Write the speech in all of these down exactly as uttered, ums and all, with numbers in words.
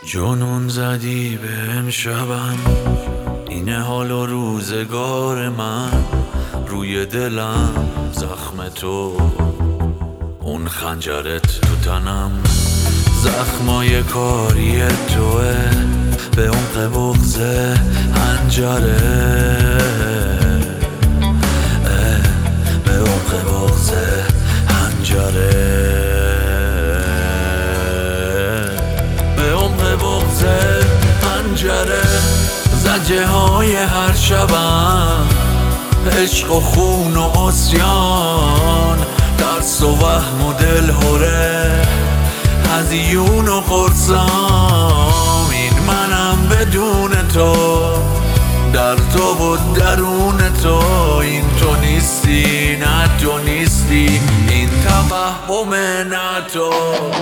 جنون زدی به امشبم، اینه حال و روزگار من. روی دلم زخم تو، اون خنجرت تو تنم. زخمای کاری توه به عمق بغض حنجره، به عمق بغض حنجره، به عمق بغض حنجره. زجه های هر شبم، عشق و خون و عصیان، ترس و وهم و دلهره، هزیون و قرصام. این منم بدون تو، در تو و درون تو. این تو نیستی، نه تو نیستی، این توهم نه تو.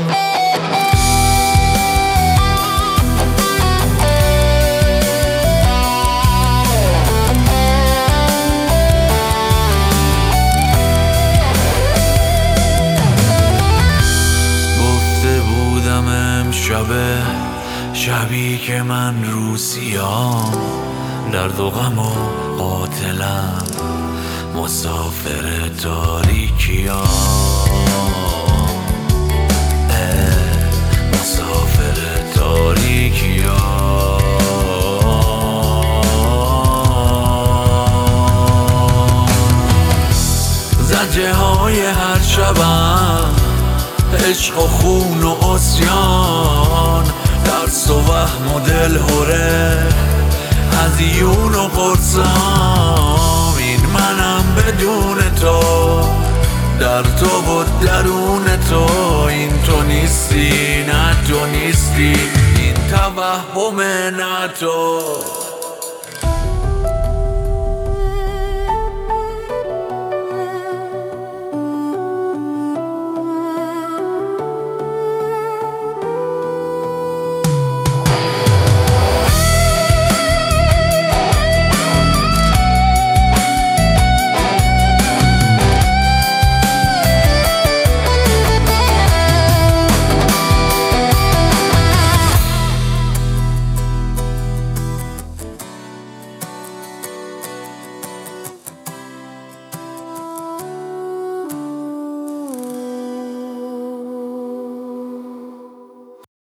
شبه شبی که من روسیام، درد و غم و قاتلم، مسافر تاریکیام، مسافر تاریکیام. زجه های هر شبم، عشق و خون و عصیان، ترس و وهم و دلهره، هزیون و قرصام. این منم بدون تو، در تو و درون تو. این تو نیستی، نه تو نیستی، این توهم نه تو.